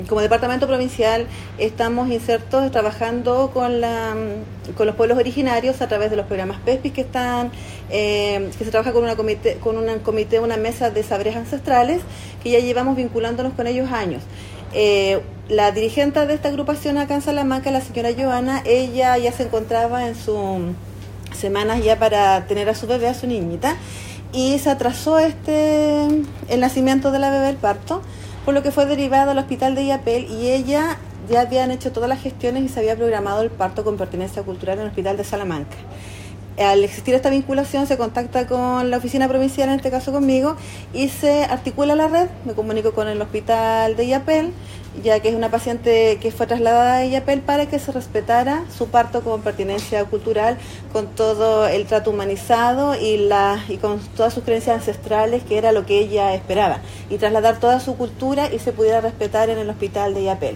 Como departamento provincial estamos insertos trabajando con los pueblos originarios a través de los programas PESPIS que se trabaja con una mesa de saberes ancestrales que ya llevamos vinculándonos con ellos años. La dirigente de esta agrupación acá en Salamanca, la señora Joana, ella ya se encontraba en sus semanas ya para tener a su bebé, a su niñita, y se atrasó el nacimiento de la bebé, el parto, por lo que fue derivada al hospital de Illapel, y ella ya habían hecho todas las gestiones y se había programado el parto con pertenencia cultural en el hospital de Salamanca. Al existir esta vinculación se contacta con la oficina provincial, en este caso conmigo, y se articula la red. Me comunico con el hospital de Illapel, ya que es una paciente que fue trasladada a Illapel, para que se respetara su parto con pertenencia cultural, con todo el trato humanizado y con todas sus creencias ancestrales, que era lo que ella esperaba, y trasladar toda su cultura y se pudiera respetar en el hospital de Illapel.